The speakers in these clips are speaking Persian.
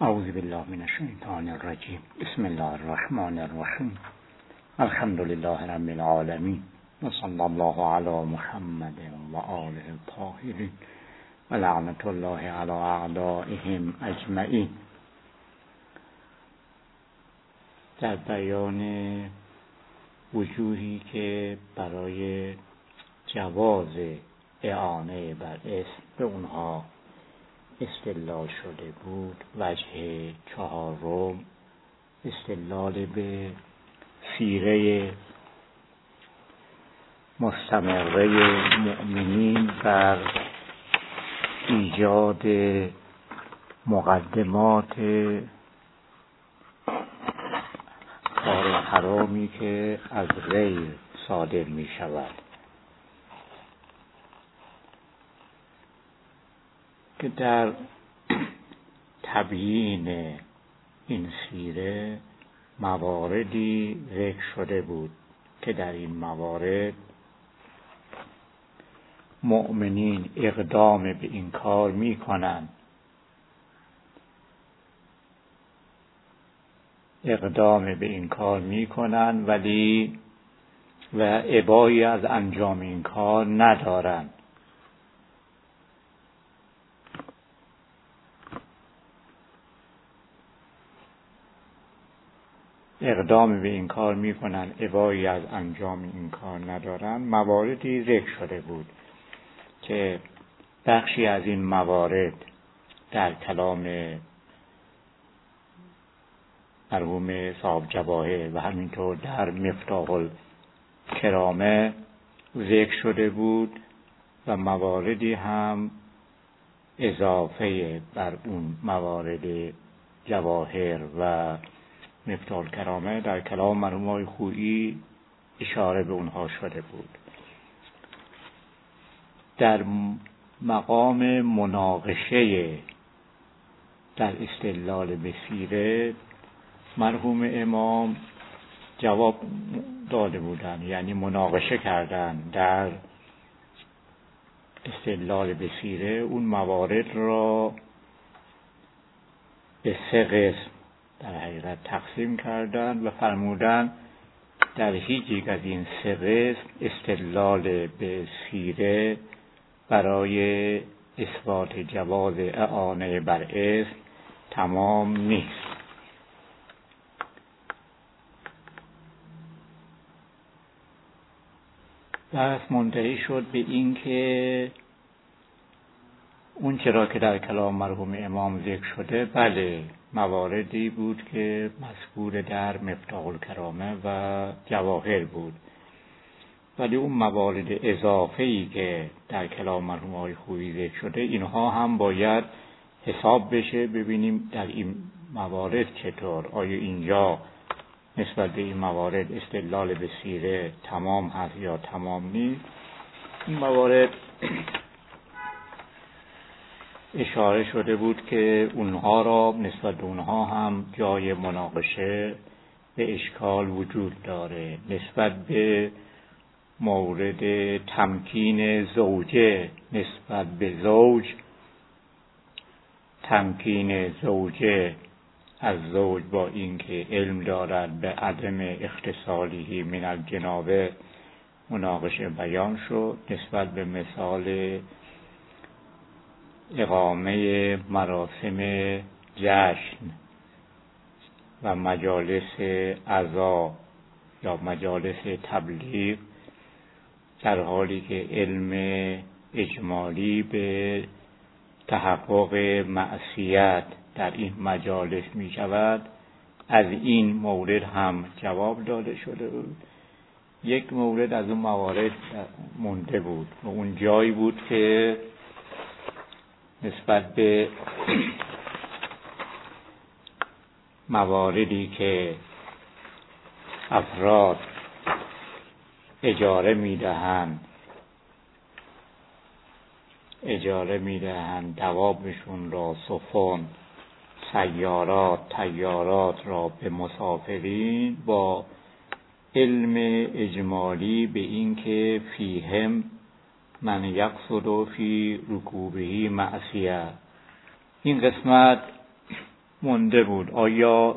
اعوذ بالله من الشیطان الرجیم. بسم الله الرحمن الرحیم. الحمد لله رب العالمین و صلی الله علی محمد و آله الطاهرین و لعنت الله علی اعدائهم اجمعین. در بیان وجوهی که برای جواز اعانه بر اسم به اونها استدلال شده بود، وجه چهارم استدلال به سیره مستمره مؤمنین بر ایجاد مقدمات کار حرامی که از غیر صادر می شود، که در تبیین این سیره مواردی ذکر شده بود که در این موارد مؤمنین اقدام به این کار می کنند، ولی و ابایی از انجام این کار ندارند. اقدام به این کار میکنن، ابایی از انجام این کار ندارن. مواردی ذکر شده بود که بخشی از این موارد در کلام مرحوم صاحب جواهر و همینطور در مفتاح الکرامه ذکر شده بود و مواردی هم اضافه بر اون موارد جواهر و مفتاح الکرامه در کلام مرحوم آقای خویی اشاره به اونها شده بود. در مقام مناقشه در استدلال به سیره مرحوم امام جواب داده بودند، یعنی مناقشه کردند در استدلال به سیره. اون موارد را به 3 قسم در حقیقت تقسیم کردند و فرمودند در هیچ یک از این 3 قسم استدلال به سیره برای اثبات جواز اعانه بر اسم تمام نیست. بحث منتهی شد به این که اون چرا که در کلام مرحوم امام ذکر شده، بله مواردی بود که مذکور در مفتاح الکرامه و جواهر بود، ولی اون موارد اضافه‌ای که در کلام مرحوم آقای خویی ذکر شده اینها هم باید حساب بشه، ببینیم در این موارد چطور، آیا اینجا نسبت به این موارد استدلال به سیره تمام هست یا تمام نیست. این موارد اشاره شده بود که اونها را نسبت به اونها هم جای مناقشه به اشکال وجود داره. نسبت به مورد تمکین زوجه نسبت به زوج، تمکین زوجه از زوج با اینکه علم دارد به عدم اختصاصی من الجنابه مناقشه بیان شد. نسبت به مثال اقامه مراسم جشن و مجالس عزا یا مجالس تبلیغ در حالی که علم اجمالی به تحقق معصیت در این مجالس می شود، از این مورد هم جواب داده شده بود. یک مورد از اون موارد مونده بود و اون جایی بود که نسبت به مواردی که افراد اجاره میدهند دوابشون را، سفن، سیارات، طیارات را به مسافرین، با علم اجمالی به این که فیهم من یقصد فی رکوبه معصیه. این قسمت مونده بود آیا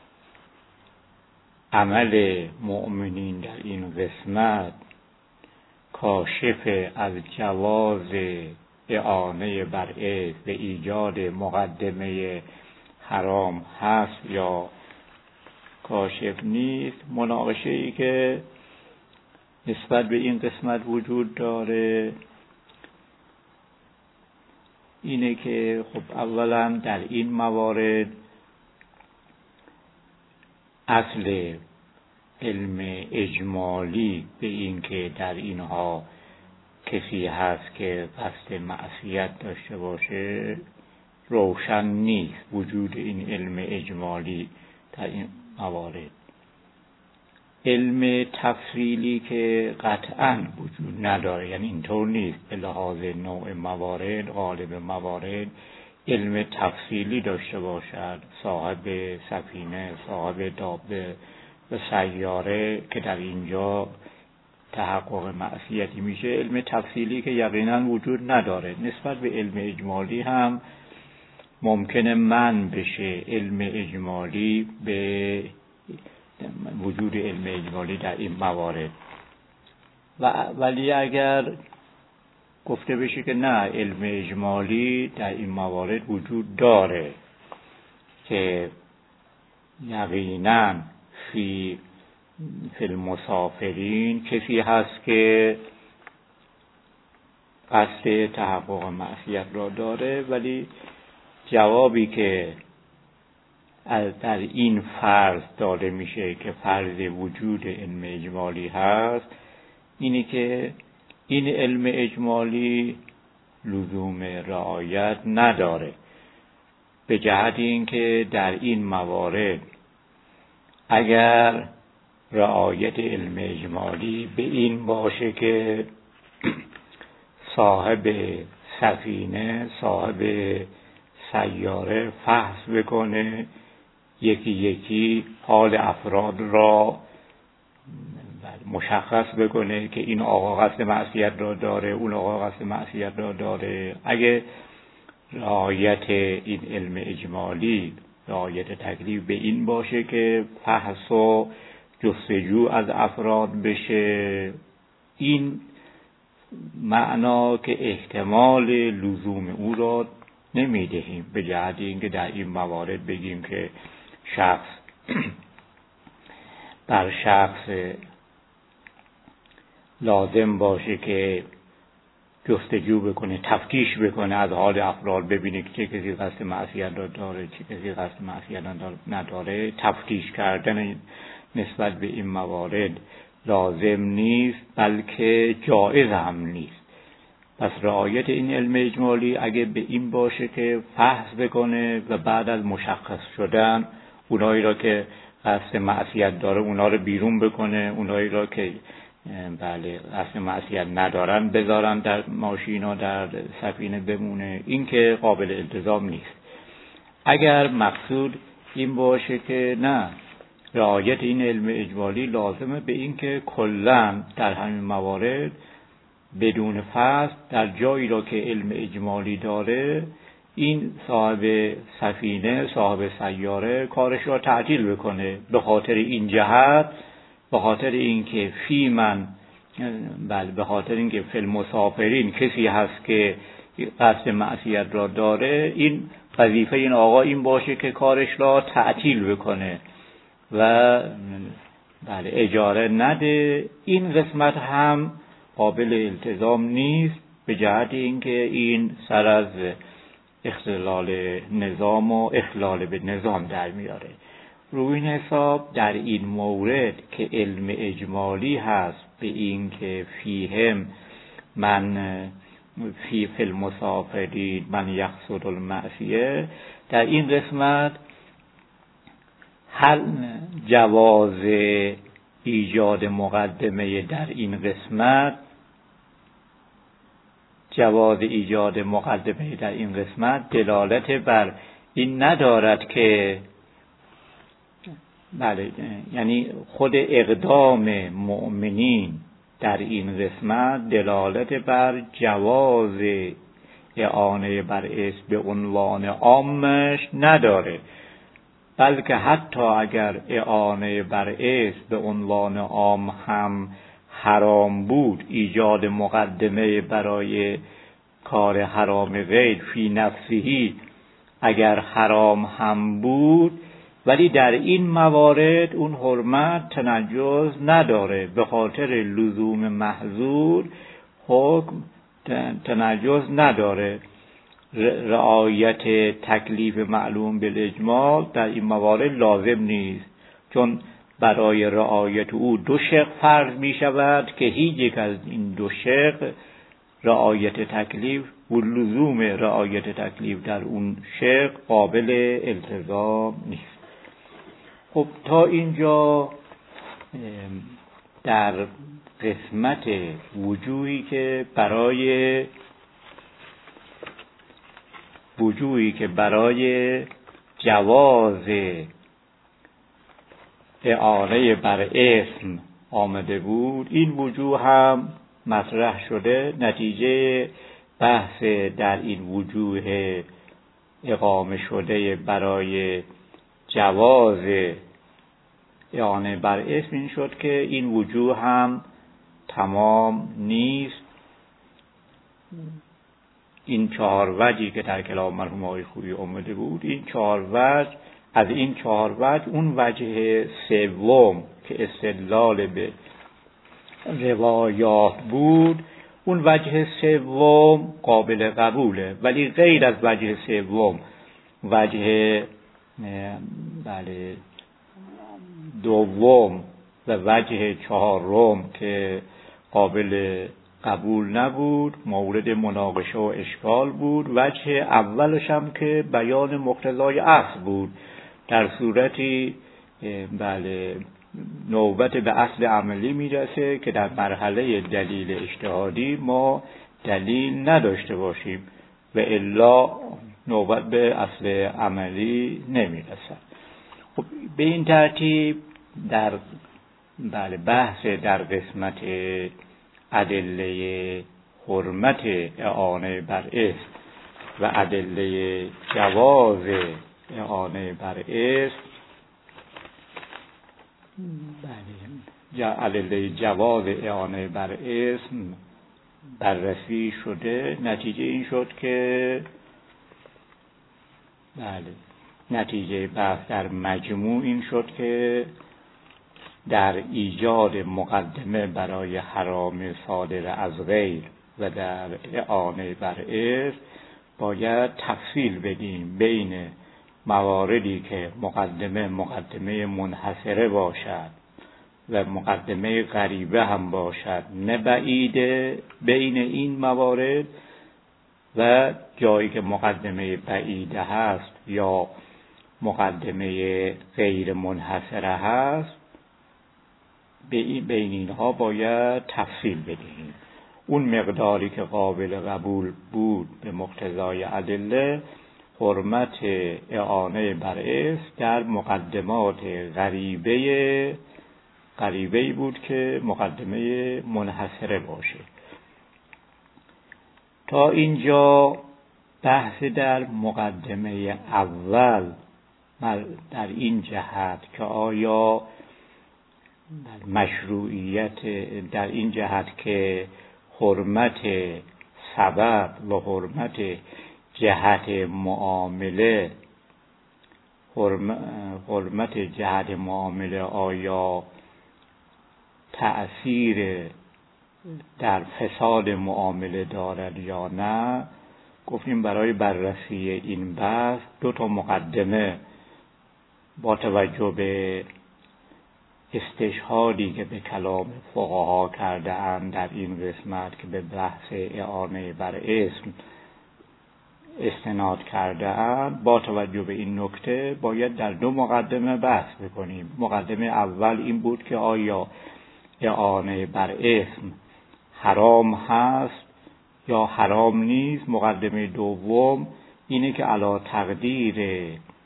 عمل مؤمنین در این قسمت کاشف از جواز اعانه بر اثم به ایجاد مقدمه حرام هست یا کاشف نیست؟ مناقشه ای که نسبت به این قسمت وجود داره اینه که خب اولا در این موارد اصل علم اجمالی به این که در اینها کسی هست که قصد معصیت داشته باشه روشن نیست. وجود این علم اجمالی در این موارد علم تفصیلی که قطعاً وجود نداره، یعنی اینطور نیست به لحاظ نوع موارد غالب موارد علم تفصیلی داشته باشد صاحب سفینه، صاحب دابه و سیاره که در اینجا تحقق معصیتی میشه. علم تفصیلی که یقیناً وجود نداره. نسبت به علم اجمالی هم ممکنه منع بشه علم اجمالی به وجود علم اجمالی در این موارد، ولی اگر گفته بشه که نه علم اجمالی در این موارد وجود داره که یقیناً فی المسافرین کسی هست که قصد تحقق معصیت را داره، ولی جوابی که در این فرض داده میشه که فرض وجود علم اجمالی هست اینی که این علم اجمالی لزوم رعایت نداره، به جهت اینکه در این موارد اگر رعایت علم اجمالی به این باشه که صاحب سفینه، صاحب سیاره فحص بکنه، یکی یکی حال افراد را مشخص بکنه که این آقا قصد معصیت را داره، اون آقا قصد معصیت را داره. اگه رعایت این علم اجمالی، رعایت تکلیف به این باشه که فحص و جستجو از افراد بشه، این معنا که احتمال لزوم او را نمیدهیم، به جهت اینکه در این موارد بگیم که شخص بر شخص لازم باشه که جستجو بکنه، تفتیش بکنه از حال افراد، ببینه که چه کسی قصد معصیت را داره، چه کسی قصد معصیت نداره. تفتیش کردن نسبت به این موارد لازم نیست، بلکه جایز هم نیست. پس رعایت این علم اجمالی اگه به این باشه که فحص بکنه و بعد از مشخص شدن اونایی را که قصد معصیت داره اونا رو بیرون بکنه، اونایی را که بله قصد معصیت ندارن بذارن در ماشینا، در سفینه بمونه، این که قابل التزام نیست. اگر مقصود این باشه که نه رعایت این علم اجمالی لازمه به این که کلاً در همین موارد بدون فصل در جایی را که علم اجمالی داره این صاحب سفینه، صاحب سیاره کارش را تعطیل بکنه، به خاطر این جهت، به خاطر اینکه فی من به خاطر اینکه فی المسافرین کسی هست که قصد معصیت را داره، این وظیفه این آقا این باشه که کارش را تعطیل بکنه و اجاره نده. این قسمت هم قابل التزام نیست، به جهت اینکه این سر از اختلال نظام و اخلال به نظام در میاره. روی این حساب در این مورد که علم اجمالی هست به این که فیهم من فی المسافرین من یقصد المعصیه، در این قسمت هل جواز ایجاد مقدمه در این قسمت، جواز ایجاد مقدمه در این قسمت دلالت بر این ندارد که یعنی خود اقدام مؤمنین در این قسمت دلالت بر جواز اعانه بر اسم به عنوان عامش نداره، بلکه حتی اگر اعانه بر اسم به عنوان عام هم حرام بود، ایجاد مقدمه برای کار حرام غیر فی نفسهی اگر حرام هم بود، ولی در این موارد اون حرمت تنجس نداره. به خاطر لزوم محظور حکم تنجس نداره. رعایت تکلیف معلوم بالاجمال در این موارد لازم نیست، چون برای رعایت او دو شق فرض می شود که هیچ یک از این دو شق رعایت تکلیف و لزوم رعایت تکلیف در اون شق قابل التزام نیست. خب تا اینجا در قسمت وجوهی که برای جواز اعانه بر اسم آمده بود، این وجوه هم مطرح شده. نتیجه بحث در این وجوه اقامه شده برای جواز اعانه بر اسم این شد که این وجوه هم تمام نیست. این 4 وجهی که در کلام مرحوم آقای خویی آمده بود، این 4 وجه، از این 4 وجه اون وجه سوم که استدلال به روایات بود، اون وجه سوم قابل قبوله. ولی غیر از وجه سوم، وجه دوم و وجه 4م که قابل قبول نبود، مورد مناقشه و اشکال بود. وجه اولش هم که بیان مقتضای اصل بود، در صورتی نوبت به اصل عملی میرسه که در مرحله دلیل اجتهادی ما دلیل نداشته باشیم و الا نوبت به اصل عملی نمیرسه. خب به این ترتیب در بحث در قسمت ادله حرمت اعانه بر اسم و ادله جواز اعانه بر اسم، ادله جواز اعانه بر اسم بررسی شده. نتیجه این شد که نتیجه بحث در مجموع این شد که در ایجاد مقدمه برای حرام صادر از غیر و در اعانه بر اسم باید تفصیل بدیم بین مواردی که مقدمه منحصره باشد و مقدمه غریبه هم باشد، نه بعیده بین این موارد، و جایی که مقدمه بعیده هست یا مقدمه غیر منحصره هست، بین اینها باید تفصیل بدهیم. اون مقداری که قابل قبول بود به مقتضای ادله، حرمت اعانه بر اسم در مقدمات غریبه‌ای بود که مقدمه منحصره باشه. تا اینجا بحث در مقدمه اول در این جهت که آیا مشروعیت، در این جهت که حرمت سبب و حرمت جهت معامله، حرمت جهت معامله آیا تأثیر در فساد معامله دارد یا نه. گفتیم برای بررسی این بحث 2 مقدمه با توجه به استشهادی که به کلام فقها کرده اند در این قسمت که به بحث اعانه بر اسم استناد کرده اند، با توجه به این نکته باید در 2 مقدمه بحث بکنیم. مقدمه اول این بود که آیا اعانه بر اسم حرام هست یا حرام نیست. مقدمه دوم اینه که علی تقدیر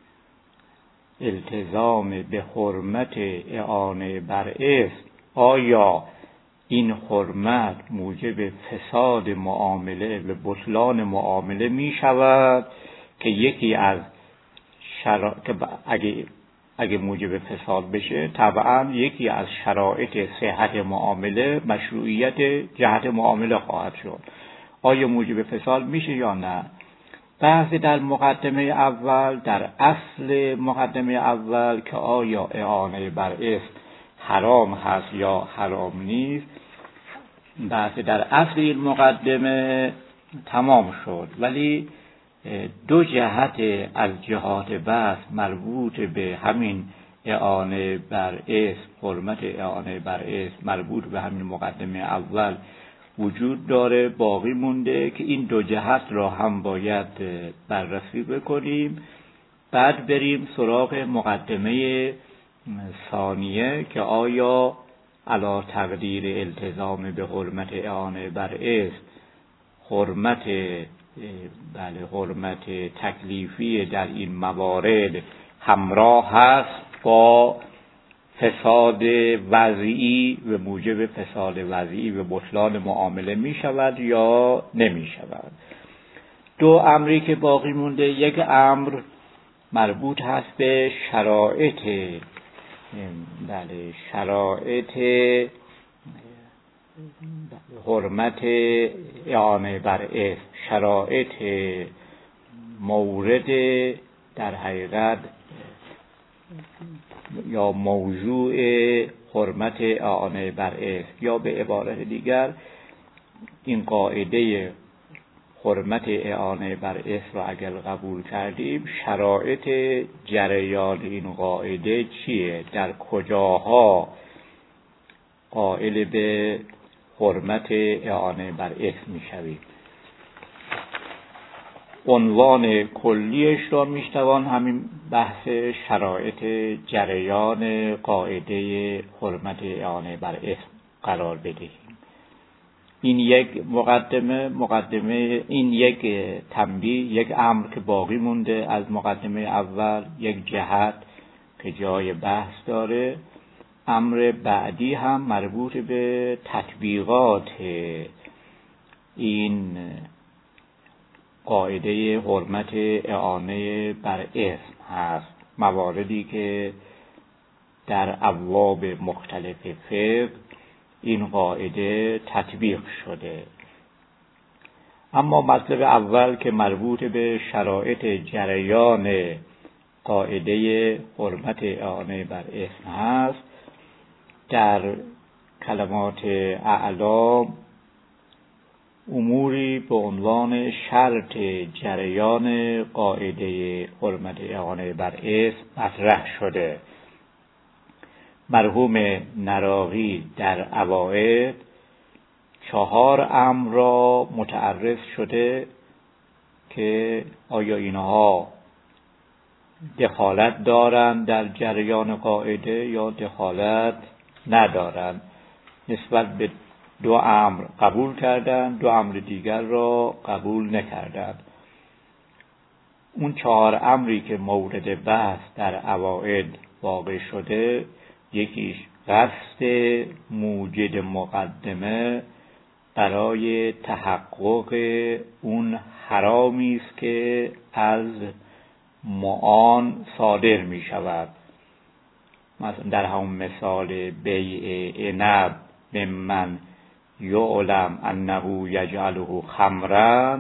التزام به حرمت اعانه بر اسم، آیا این حرمت موجب فساد معامله و بطلان معامله می شود، که یکی از که اگه اگه موجب فساد بشه طبعا یکی از شرایط صحت معامله مشروعیت جهت معامله خواهد شد. آیا موجب فساد میشه یا نه؟ بحث در مقدمه اول، در اصل مقدمه اول که آیا اعانه بر اسم حرام هست یا حرام نیست، بحث در اصل این مقدمه تمام شد، ولی دو جهت از جهات بحث مربوط به همین اعانه بر اسم، حرمت اعانه بر اسم مربوط به همین مقدمه اول وجود داره، باقی مونده که این دو جهت را هم باید بررسی بکنیم. بعد بریم سراغ مقدمه ثانیه که آیا علی تقدیر التزام به حرمت اعانه بر اسم حرمت تکلیفی در این موارد همراه هست با فساد وضعی و موجب فساد وضعی و بطلان معامله می شود یا نمی شود. دو امری که باقی مونده، یک امر مربوط هست به شرایط حرمت اعانه بر اسم، شرایط مورد در حقیقت یا موضوع حرمت اعانه بر اسم، یا به عبارت دیگر این قاعده حرمت اعانه بر اسم را اگر قبول کردیم، شرایط جریان این قاعده چیه؟ در کجاها قائل به حرمت اعانه بر اسم میشویم؟ عنوان کلیش را میشتوان همین بحث شرایط جریان قاعده حرمت اعانه بر اسم قرار بدهیم. این یک مقدمه این یک تنبیه، یک امر که باقی مونده از مقدمه اول، یک جهت که جای بحث داره. امر بعدی هم مربوط به تطبیقات این قاعده حرمت اعانه بر اسم هست، مواردی که در ابواب مختلف فقه این قاعده تطبیق شده. اما مطلب اول که مربوط به شرایط جریان قاعده حرمت اعانه بر اسم هست، در کلمات اعلام اموری به عنوان شرط جریان قاعده حرمت اعانه بر اسم مطرح شده. مرحوم نراقی در اوائل 4 امر را متعرض شده که آیا اینها دخالت دارند در جریان قاعده یا دخالت ندارند. نسبت به 2 امر قبول کردند، 2 امر دیگر را قبول نکردند. اون 4 امری که مورد بحث در اوائل واقع شده، یکیش قصد موجد مقدمه برای تحقق اون حرامی است که از معان صادر می شود. مثلا در همون مثال بیع عنب ممن یعلم انه یجعله خمرا،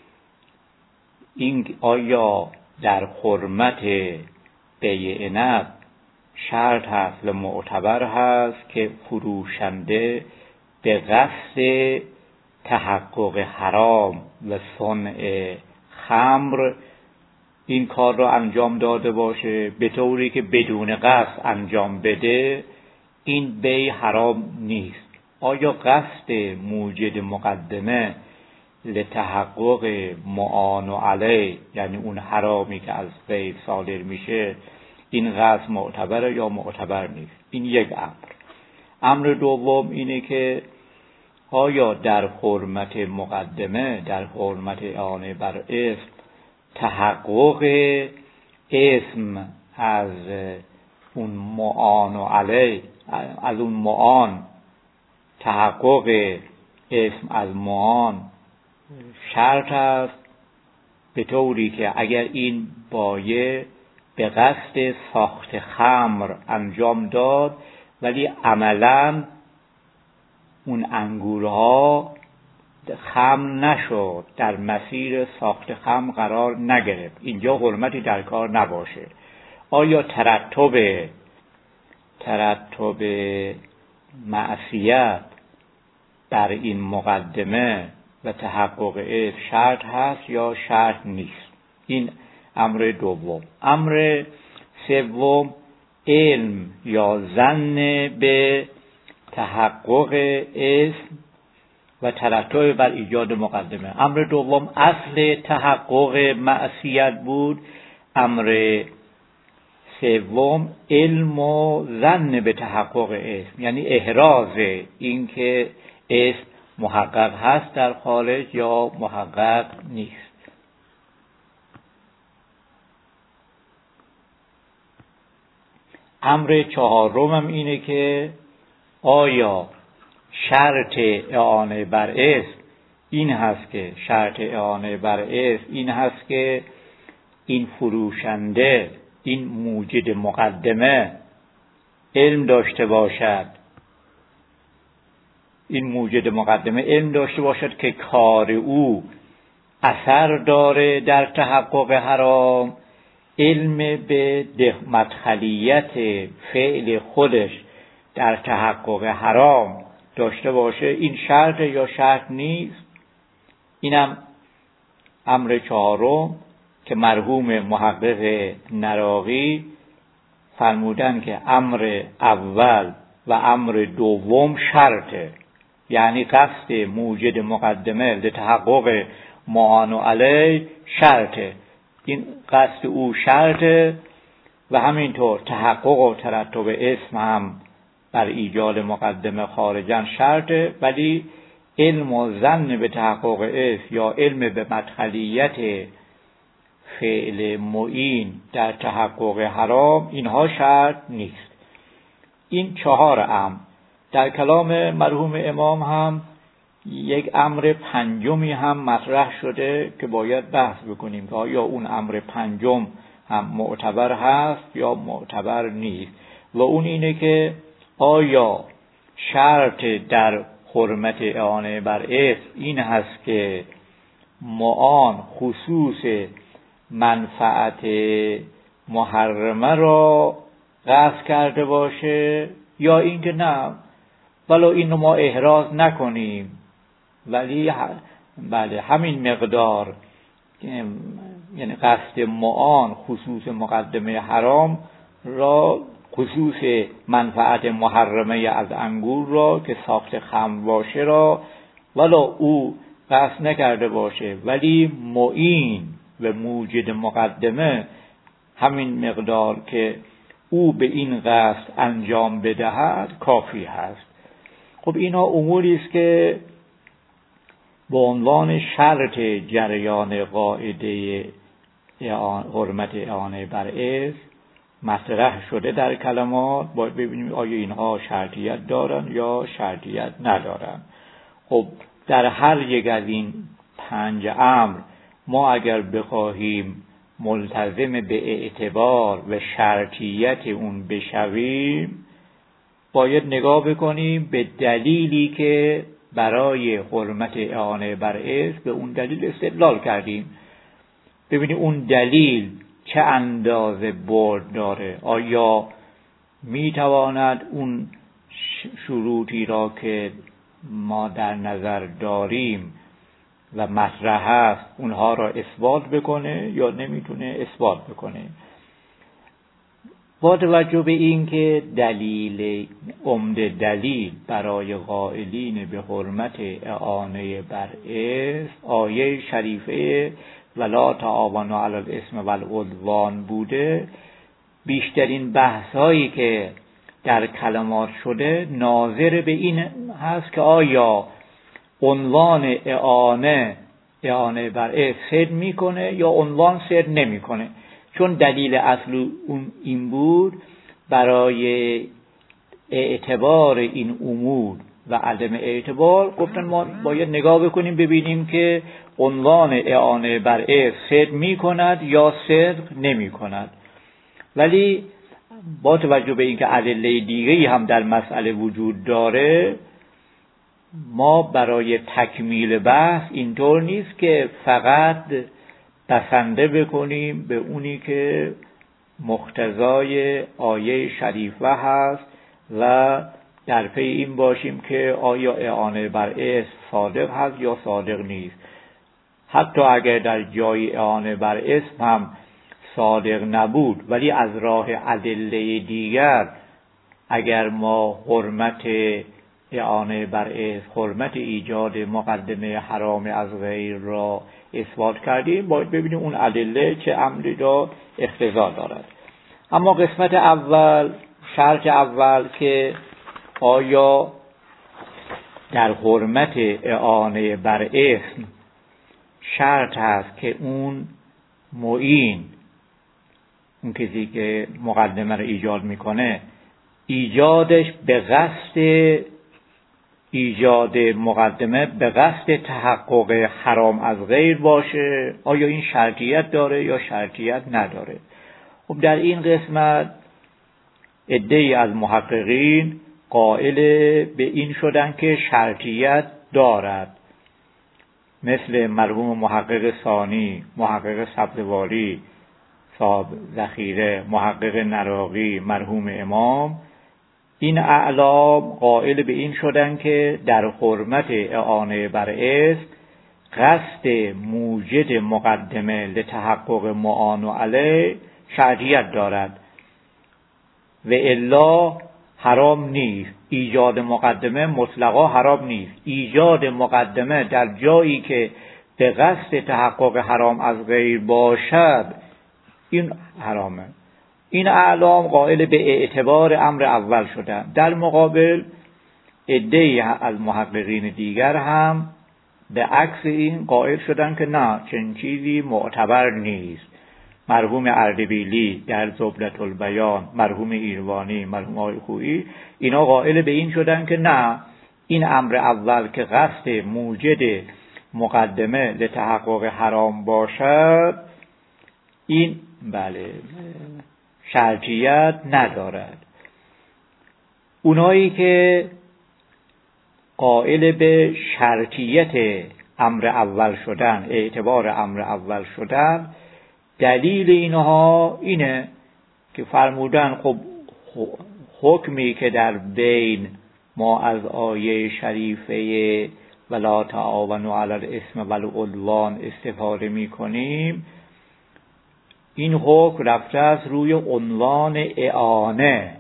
این آیا در حرمت بیع عنب شرط هست و معتبر هست که فروشنده به قصد تحقق حرام و صنع خمر این کار را انجام داده باشه، به طوری که بدون قصد انجام بده، این بیع حرام نیست. آیا قصد موجد مقدمه لتحقق معان علیه، یعنی اون حرامی که از بیع صادر میشه، این قصد معتبره یا معتبر نیست؟ این یک امر. امر دوم اینه که آیا در حرمت مقدمه، در حرمت اعانه بر اسم، تحقق اسم از اون معان و علیه، از اون معان، تحقق اسم از معان شرط است، به طوری که اگر این بایع به قصد ساخت خمر انجام داد، ولی عملاً اون انگورها خمر نشد، در مسیر ساخت خمر قرار نگرفت، اینجا حرمتی در کار نباشه. آیا ترتب معصیت بر این مقدمه و تحقق اثم شرط هست یا شرط نیست؟ این امر دوم. امر سوم، علم یا ظن به تحقق اثم و ترتب بر ایجاد مقدمه. امر دوم اصل تحقق معصیت بود، امر سوم علم و ظن به تحقق اثم، یعنی احراز این که اثم محقق هست در خارج یا محقق نیست. امر چهارم هم اینه که آیا شرط اعانه بر اثم این هست که این فروشنده، این موجد مقدمه علم داشته باشد که کار او اثر داره در تحقق حرام، علم به مدخلیت فعل خودش در تحقق حرام داشته باشه، این شرط یا شرط نیست. اینم امر چهارم که مرحوم محقق نراقی فرمودن که امر اول و امر دوم شرطه، یعنی قصد موجد مقدمه لتحقق معان علیه شرطه، این قصد او شرطه و همینطور تحقق و ترتب اسم هم بر ایجاد مقدمه خارجن شرطه، ولی علم و ظن به تحقق اسم یا علم به مدخلیت فعل معین در تحقق حرام اینها شرط نیست. این چهار امر در کلام مرحوم امام هم یک امر پنجمی هم مطرح شده که باید بحث بکنیم که آیا اون امر پنجم هم معتبر هست یا معتبر نیست، و اون اینه که آیا شرط در حرمت اعانه بر اثم این هست که معان خصوص منفعت محرمه را قصد کرده باشه، یا اینکه نه ولو اینو ما احراز نکنیم ولی بله همین مقدار، یعنی قصد معان خصوص مقدمه حرام را، خصوص منفعت محرمه از انگور را که ساخت خمر باشه را ولو او قصد نکرده باشه، ولی معین و موجد مقدمه همین مقدار که او به این قصد انجام بدهد کافی هست. خب اینا اموری است که به عنوان شرط جریان قاعده حرمت اعانه بر اثم مطرح شده در کلمات. باید ببینیم آیا اینها شرطیت دارن یا شرطیت ندارن. خب در هر یک از این 5 امر ما اگر بخواهیم ملتزم به اعتبار و شرطیت اون بشویم، باید نگاه بکنیم به دلیلی که برای حرمت اعانه بر اثم به اون دلیل استدلال کردیم، ببینیم اون دلیل چه اندازه برد داره. آیا میتواند اون شروطی را که ما در نظر داریم و مطرح است اونها را اثبات بکنه یا نمیتونه اثبات بکنه. با توجه به این که دلیل عمده دلیل برای قائلین به حرمت اعانه بر اثم آیه شریفه ولا تعاونوا علی الاثم والعدوان بوده، بیشترین بحثایی که در کلمات شده ناظر به این هست که آیا عنوان اعانه بر اثم صدق میکنه یا عنوان صدق نمیکنه. چون دلیل اصل اون این بود برای اعتبار این امور و عدم اعتبار، گفتن ما باید نگاه بکنیم ببینیم که عنوان اعانه بر اثم صدق میکند یا صدق نمیکند. ولی با توجه به اینکه ادله دیگه‌ای هم در مسئله وجود داره، ما برای تکمیل بحث اینطور نیست که فقط بسنده بکنیم به اونی که مقتضای آیه شریفه هست و در پی این باشیم که آیا اعانه بر اسم صادق هست یا صادق نیست. حتی اگر در جای اعانه بر اسم هم صادق نبود، ولی از راه ادله دیگر اگر ما حرمت اعانه بر اسم، حرمت ایجاد مقدمه حرام از غیر را اثبات کردیم، باید ببینیم اون ادله چه امری را اقتضا دارد. اما قسمت اول، شرط اول که آیا در حرمت اعانه بر اسم شرط هست که اون معین، اون کسی که مقدمه رو ایجاد میکنه، ایجادش به قصد ایجاد مقدمه به قصد تحقق حرام از غیر باشه، آیا این شرطیت داره یا شرطیت نداره. خب در این قسمت عده‌ای از محققین قائل به این شدن که شرطیت دارد، مثل مرحوم محقق ثانی، محقق سبزواری صاحب ذخیره، محقق نراقی، مرحوم امام. این اعلام قائل به این شدن که در حرمت اعانه بر اسم قصد موجد مقدمه لتحقق معان علیه شرطیت دارد و الا حرام نیست. ایجاد مقدمه مطلقا حرام نیست. ایجاد مقدمه در جایی که به قصد تحقق حرام از غیر باشد، این حرامه. این اعلام قائل به اعتبار امر اول شدن. در مقابل عده‌ای از محققین دیگر هم به عکس این قائل شدن که نه، چنین چیزی معتبر نیست. مرحوم اردبیلی در زبدة البیان، مرحوم ایروانی، مرحوم آقای خویی، اینا قائل به این شدن که نه، این امر اول که قصد موجد مقدمه لتحقق حرام باشد، این بله شرطیت ندارد. اونایی که قائل به شرطیت امر اول شدن، اعتبار امر اول شدن، دلیل اینها اینه که فرمودن خب حکمی که در بین ما از آیه شریفه ولا تعاونوا علی الاثم والعدوان استفاده می‌کنیم، این حکم رفته است روی عنوان اعانه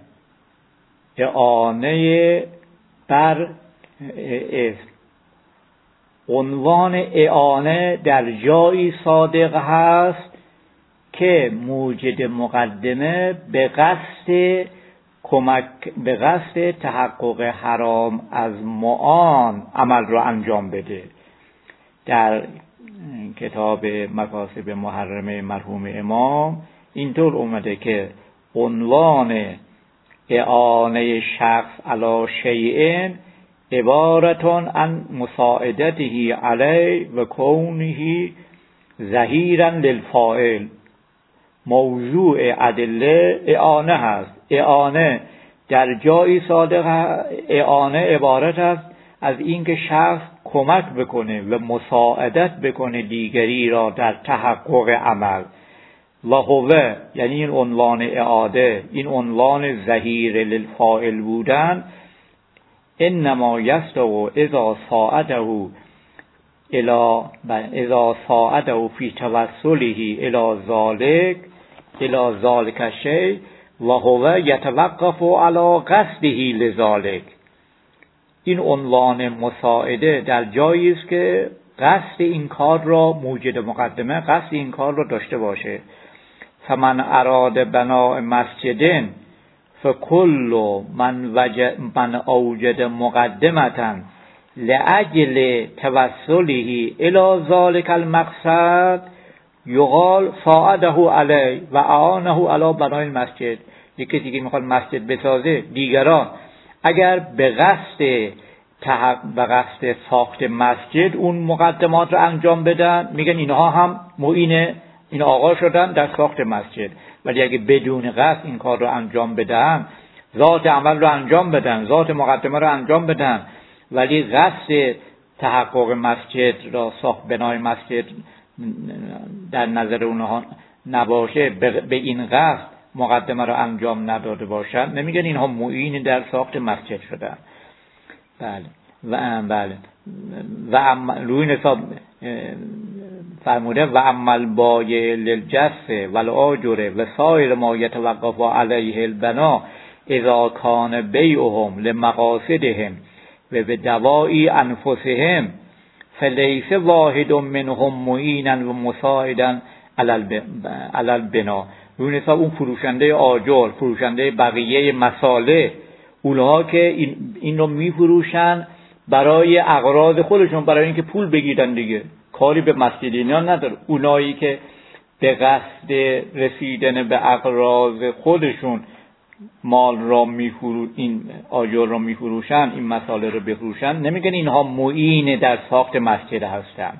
بر اسم. عنوان اعانه در جایی صادق هست که موجد مقدمه به قصد تحقق حرام از معان عمل را انجام بده. در کتاب مکاسب محرمه مرحوم امام اینطور اومده که عنوان اعانه شخص علی شیء عبارتون عن مساعدته علی و کونه ظهیرا للفاعل. موضوع ادله اعانه هست. اعانه در جایی صادق، اعانه عبارت است از اینکه شخص کمک بکنه و مساعدت بکنه دیگری را در تحقق عمل. و هو یعنی این عنوان اعاده، این عنوان ظهیر للفاعل بودن، انما یستو اذا ساعده فی توسله الی ذلک الشیء و هو یتوقف علی قصده لذلک. این عنوان مساعده در جایی است که قصد این کار را، موجد مقدمه قصد این کار را داشته باشه. فمن اراد بناء مسجد فکل من اوجد مقدمة لأجل توسله الى ذلك المقصد یقال ساعده علی و اعانه علی بناء المسجد. یکی دیگه میخواد مسجد بسازه، دیگران اگر به قصد ساخت مسجد اون مقدمات رو انجام بدن، میگن اینها هم معین این آقا شدن در ساخت مسجد، ولی اگه بدون قصد این کار رو انجام بدن، ذات عمل رو انجام بدن، ذات مقدمه رو انجام بدن، ولی قصد تحقق مسجد را ساخت بنای مسجد در نظر اونها نباشه، به این قصد مقدمه رو انجام نداده باشن، نمیگن اینها معین در ساخت مسجد شدن. بله و روی نصاب فرموده و عمل بای للجسه والآجره و سایر ما یتوقف علیه البنا اذا کان بیعهم لمقاصدهم و به دوائی انفسهم فلیس واحد منهم معینا و مساعدا علی البنا. روی نصاب اون فروشنده آجر، فروشنده بقیه مساله، اونها که این رو میفروشن برای اغراض خودشون، برای اینکه پول بگیرن دیگه، کاری به مسجد اینا نداره. اونایی که به قصد رسیدن به اغراض خودشون مال را این آجر را میفروشن، این مساله رو بفروشن، نمیگن اینها معین در ساخت مسجد هستن.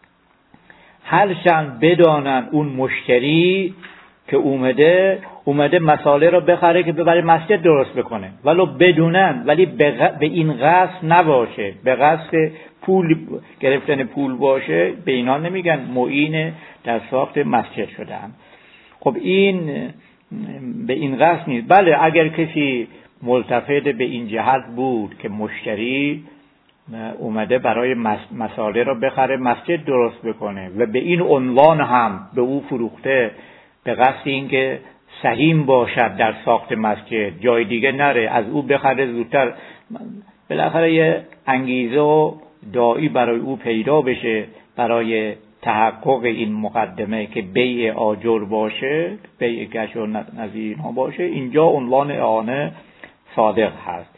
هرچند بدانن اون مشتری که اومده مساله رو بخره که برای مسجد درست بکنه، ولو بدونن، ولی به این قصد نباشه، به قصد پول گرفتن پول باشه، به اینا نمیگن معین در ساخت مسجد شدن. خب این به این قصد نیست. بله اگر کسی ملتفت به این جهت بود که مشتری اومده برای مساله رو بخره مسجد درست بکنه و به این عنوان هم به او فروخته، به قصد اینکه سهیم باشد در ساخت مسجد، جای دیگه نره، از او بخره زودتر، بالاخره یه انگیزه و داعی برای او پیدا بشه برای تحقق این مقدمه که بیع آجر باشه، بیع گچ و نظیر اینها باشه. اینجا عنوان اعانه صادق هست.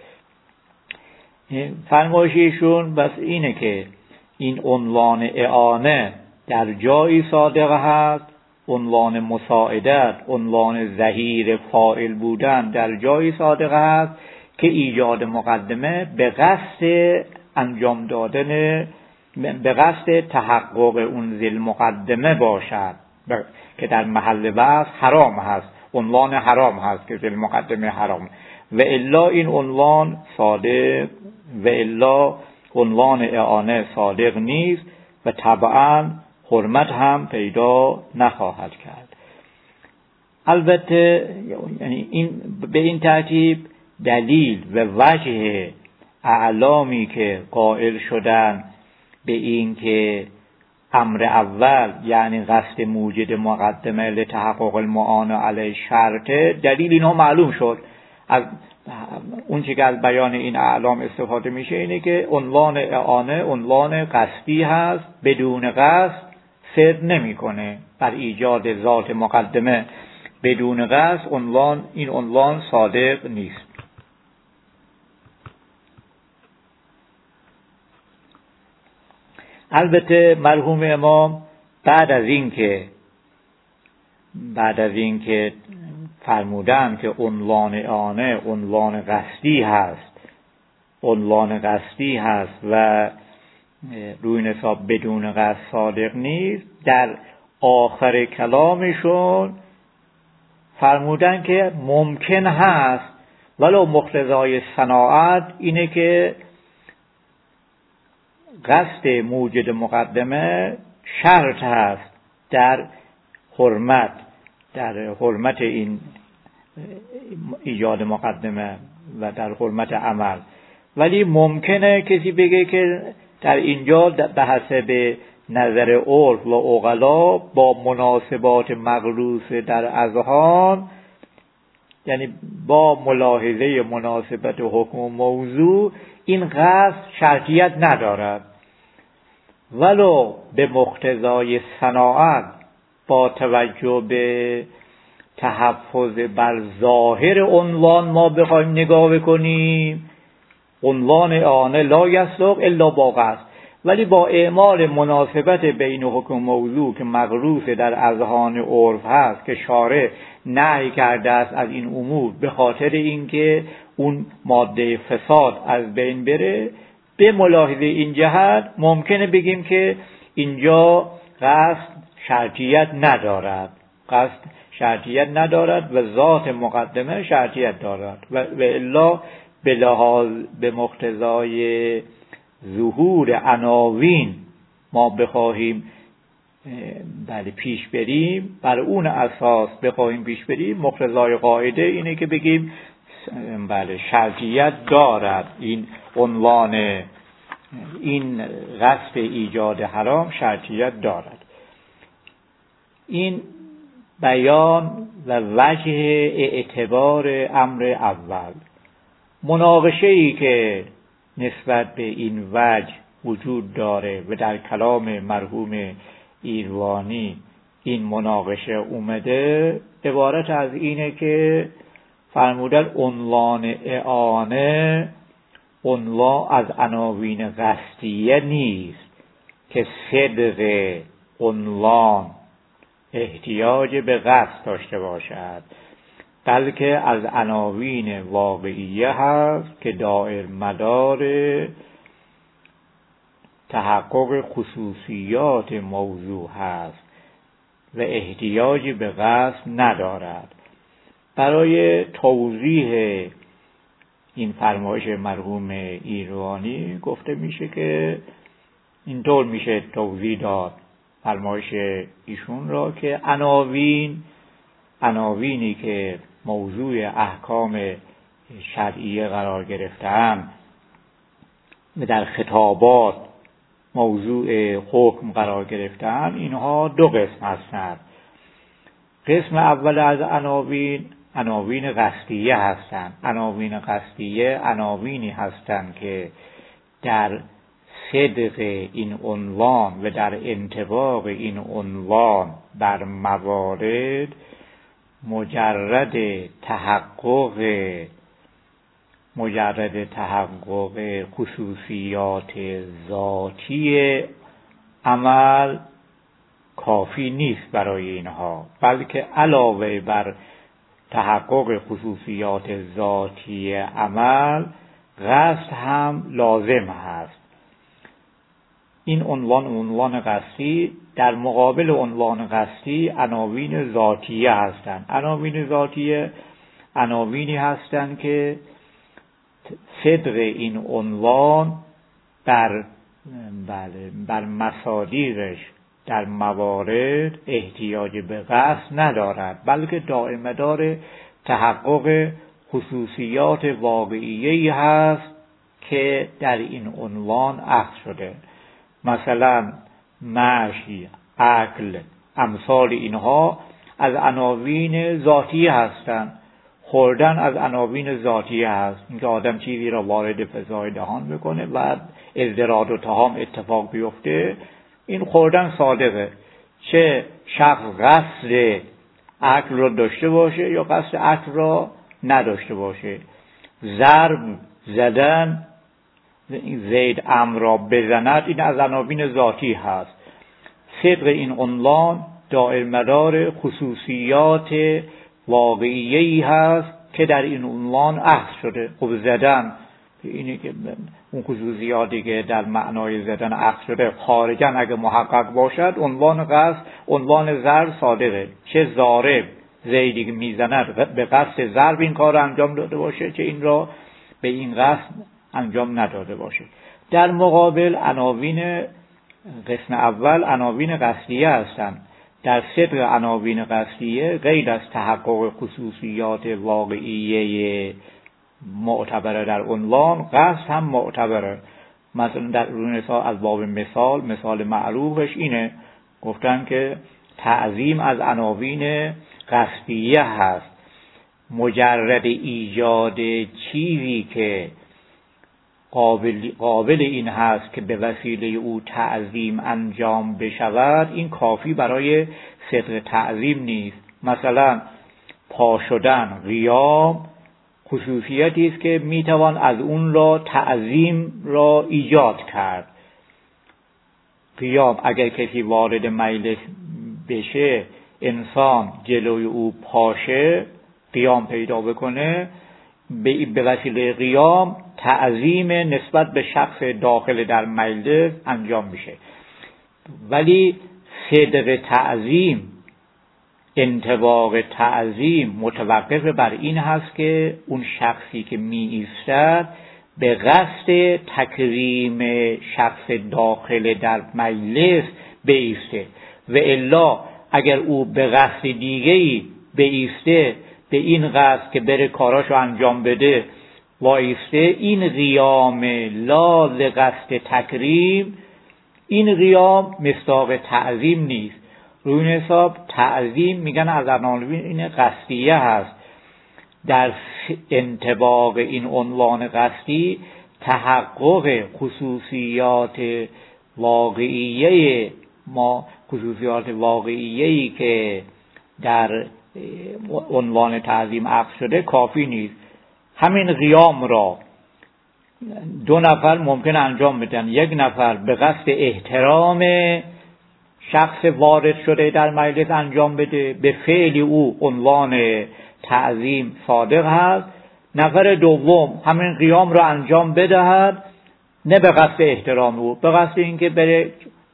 فرمایششون بس اینه که این عنوان اعانه در جایی صادق هست، عنوان مساعدت، عنوان ظهیر فاعل بودن در جایی صادق هست که ایجاد مقدمه به قصد انجام دادن، به قصد تحقق اون ذیل مقدمه باشد که در محل وصف حرام هست، عنوان حرام هست که ذیل مقدمه حرام، و الا این عنوان صادق، و الا عنوان اعانه صادق نیست و طبعا حرمت هم پیدا نخواهد کرد. البته یعنی این به این ترتیب دلیل و وجه اعلامی که قائل شدن به این که امر اول یعنی قصد موجد مقدمه لتحقق المعانه علی شرطه، دلیل اینها معلوم شد. از اون چیزی که از بیان این اعلام استفاده میشه اینه که عنوان اعانه عنوان قصدی هست، بدون قصد صدق نمیکنه. بر ایجاد ذات مقدمه بدون قصد این عنوان صادق نیست. البته مرحوم امام بعد از این که فرمودن که عنوان اعانه عنوان قصدی هست و روی نصاب بدون قصد صادق نیست، در آخر کلامشون فرمودن که ممکن هست ولو مقتضای صناعت اینه که قصد موجد مقدمه شرط هست در حرمت این ایجاد مقدمه و در حرمت عمل، ولی ممکنه کسی بگه که در اینجا به حسب نظر عرف و عقلا با مناسبات مغروس در اذهان، یعنی با ملاحظه مناسبت حکم و موضوع، این قصد شرطیت ندارد، ولو به مقتضای صناعت با توجه به تحفظ بر ظاهر عنوان ما بخوایم نگاه بکنیم، عنوان اعانه لا یصلح الا با قصد، ولی با اعمال مناسبت بین حکم موضوع که مغروس در اذهان عرف هست که شارع نهی کرده است از این امور به خاطر اینکه اون ماده فساد از بین بره، به ملاحظه این جهت ممکنه بگیم که اینجا قصد شرطیت ندارد، قصد شرطیت ندارد و ذات مقدمه شرطیت دارد و الا به مقتضای ظهور عناوین ما بخواهیم پیش بریم، بر اون اساس بخواهیم پیش بریم، مقتضای قاعده اینه که بگیم شرطیت دارد این عنوان، این قصد ایجاد حرام شرطیت دارد. این بیان و وجه اعتبار امر اول. مناقشه‌ای که نسبت به این وجه وجود داره و در کلام مرحوم ایروانی این مناقشه اومده، عبارت از اینه که فرمودن عنوان اعانه عنوان از عناوین قصدیه نیست که صدق عنوان احتیاج به قصد داشته باشد، بلکه از عناوین واقعیه هست که دائر مدار تحقق خصوصیات موضوع هست و احتیاج به قصد ندارد. برای توضیح این فرمایش مرحوم ایروانی گفته میشه که اینطور میشه توضیح داد فرمایش ایشون را که عناوینی که موضوع احکام شرعیه قرار گرفته‌اند و در خطابات موضوع حکم قرار گرفته‌اند، اینها دو قسم هستند. قسم اول از عناوین قصدیه هستند. عناوین قصدیه عناوینی هستند که در صدق این عنوان و در انطباق این عنوان بر موارد مجرد تحقق خصوصیات ذاتی عمل کافی نیست برای اینها، بلکه علاوه بر تحقق خصوصیات ذاتی عمل قصد هم لازم هست. این عنوان قصدی در مقابل عنوان قصدی عناوین ذاتیه هستند. عناوین ذاتیه عناوینی هستند که صدق این عنوان بر مصادیقش در موارد احتیاج به قصد ندارد، بلکه دائم دار تحقق خصوصیات واقعیه‌ای هست که در این عنوان اخذ شده. مثلا مشی، عقل، امثال اینها از عناوین ذاتیه هستند. خوردن از عناوین ذاتیه هست، اینکه آدم چیزی را وارد فضای دهان بکنه و ازدراد و طعام اتفاق بیفته، این خوردن صادقه، چه شخص قصد عقل را داشته باشه یا قصد عقل را نداشته باشه. ضرب زدن، زید امر را بزند، این از عناوین ذاتی هست. صدق این عنوان دائر مدار خصوصیات واقعیه‌ای هست که در این عنوان اخذ شده. خب زدن، اینی که اون خصوصیاتی که در معنای زدن اخذ شده خارجاً اگه محقق باشد، عنوان قصد، عنوان ضرب صادقه. چه ضارب زیدی که میزند به قصد ضرب این کار انجام داده باشه، چه این را به این قصد انجام نداده باشه. در مقابل عناوین قسم اول عناوین قصدیه هستند. در صدق عناوین قصدیه غیر از تحقق خصوصیات واقعیه معتبره در عنوان، قصد هم معتبره. مثلا در مثال از باب مثال معروفش اینه، گفتن که تعظیم از عناوین قصدیه هست. مجرد ایجاد چیزی که قابل این هست که به وسیله او تعظیم انجام بشود، این کافی برای صدق تعظیم نیست. مثلا پا شدن، قیام، خصوصیتی است که میتوان از اون را تعظیم را ایجاد کرد. قیام، اگر کسی وارد مجلس بشه، انسان جلوی او پاشه، قیام پیدا بکنه، به وسیله قیام تعظیم نسبت به شخص داخل در مجلس انجام میشه. ولی صدق تعظیم، انطباق تعظیم متوقف بر این هست که اون شخصی که می ایستد به قصد تکریم شخص داخل در مجلس بایسته، و الا اگر او به قصد دیگه‌ای بایسته، به این قصد که بره کاراشو انجام بده وایسته، این قیام لا لقصد تکریم، این قیام مصداق تعظیم نیست. روی این حساب تعظیم میگن از عناوین قصدیه هست. در انطباق این عنوان قصدی تحقق خصوصیات واقعیه ما، خصوصیات واقعیه‌ای که در عنوان تعظیم عقد شده کافی نیست. همین قیام را دو نفر ممکن انجام بدن، یک نفر به قصد احترام شخص وارد شده در مجلس انجام بده، به فعل او عنوان تعظیم صادق هست، نفر دوم همین قیام را انجام بدهد نه به قصد احترام او، به قصد اینکه بره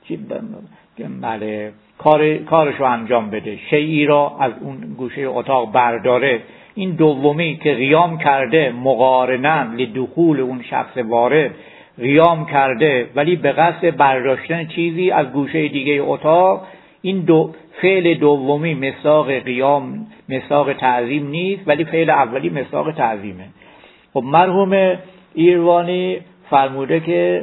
کارش رو انجام بده، شیئی را از اون گوشه اتاق برداره. این دومی که قیام کرده مقارناً لدخول اون شخص وارد قیام کرده ولی به قصد برداشتن چیزی از گوشه دیگه اتاق، این دو فعل دومی مصداق قیام، مصداق تعظیم نیست، ولی فعل اولی مصداق تعظیمه. خب مرحوم ایروانی فرموده که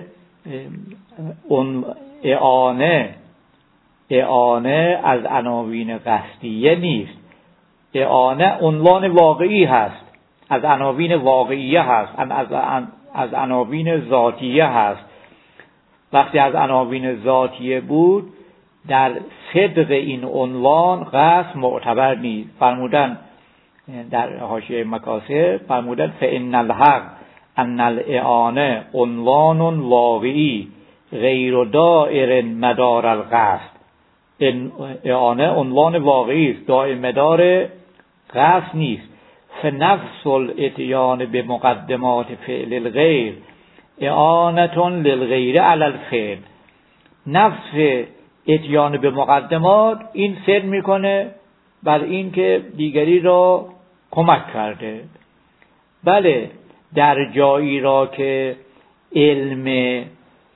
اعانه از عناوین قصدیه نیست، اعانه عنوان واقعی هست، از عناوین واقعیه هست، از عناوین ذاتیه هست. وقتی از عناوین ذاتیه بود در صدق این عنوان قصد معتبر نیست. فرمودن در حاشیه مکاسب فرمودن فإن الحق ان الاعانه عنوان واقعی غیر دائر مدار القصد. اعانه عنوان واقعی است، دائم مدار قصد نیست. فنفس الاتیان به مقدمات فعل الغیر اعانتون للغیر علی الفعل. نفس اتیان به مقدمات این سر میکنه بر این که دیگری را کمک کرده. بله، در جایی را که علم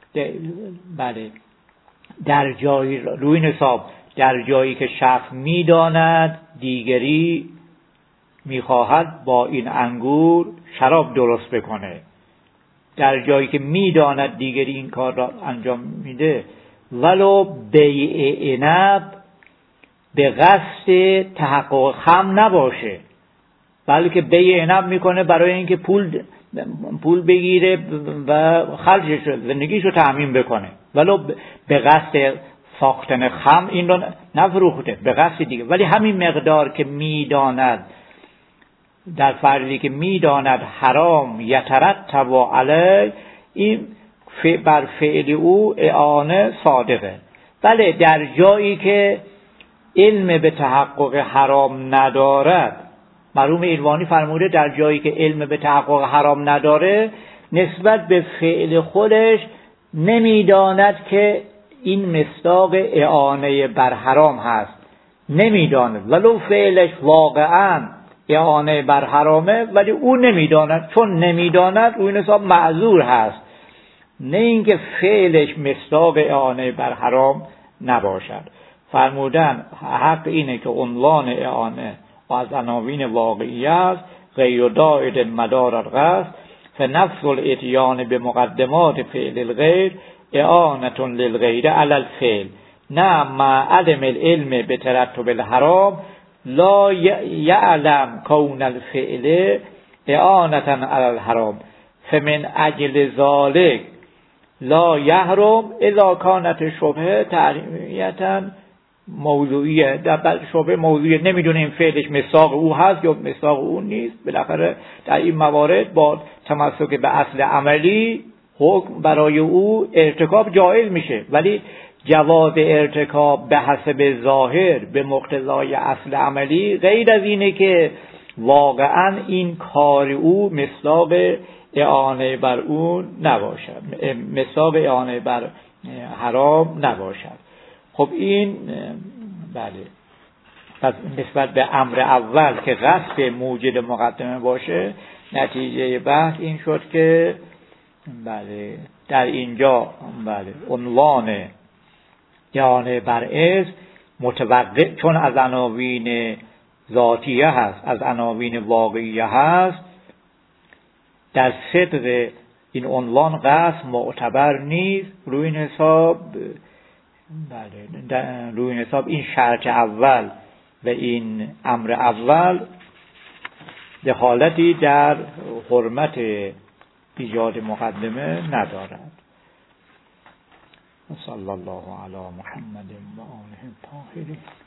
در جایی روی حساب در جایی که شخص میداند دیگری میخواهد با این انگور شراب درست بکنه، در جایی که میداند دیگری این کار را انجام میده، ولو بیع عنب به قصد تحقق خم نباشه، بلکه بیع عنب میکنه برای اینکه پول بگیره و خرجش زندگیش رو تأمین بکنه، ولو به قصد ساختن خم این رو نفروخته، به قصد دیگه، ولی همین مقدار که میداند، در فردی که میداند حرام یترتب علیه، این بر فعل او اعانه صادقه. بله، در جایی که علم به تحقق حرام ندارد، مرحوم ایروانی فرموده در جایی که علم به تحقق حرام نداره نسبت به فعل خودش نمیداند که این مصداق اعانه بر حرام هست، نمیداند، ولو فعلش واقعا اعانه بر حرامه ولی او نمیداند، چون نمیداند او این حساب معذور هست، نه اینکه فعلش مصداق اعانه بر حرام نباشد. فرمودن حق اینه که عنوان اعانه و از عناوین واقعی است غیر دائر مدار القصد، فنفس الاتیان به مقدمات فعل الغیر اعانة للغیر علی الفعل، نه مع عدم العلم به ترتب الحرام لا یعلم کون الفعل اعانة علی الحرام، فمن اجل ذلك لا یحرم اذا کانت شبهه تعلیمیتا موضوعیه. در شبهه موضوعیه، نمیدونه این فعلش مصداق او هست یا مصداق او نیست. بالاخره در این موارد با تمسک به اصل عملی حکم برای او ارتکاب جایز میشه، ولی جواز ارتکاب به حسب ظاهر به مقتضای اصل عملی غیر از اینه که واقعا این کار او مصداق اعانه بر او نباشد، مصداق اعانه بر حرام نباشد. خب این بله، پس نسبت به امر اول که قصد موجد مقدمه باشه، نتیجه بحث این شد که بله در اینجا بله عنوان جهان برعز متوقع چون از عناوین ذاتیه هست، از عناوین واقعیه هست، در صدق این عنوان قصد معتبر نیست. روی این حساب بله روی این حساب این شرط اول و این امر اول دخالتی در حرمت ایجاد مقدمه ندارد. صلی الله علی محمد و آله الطاهرین.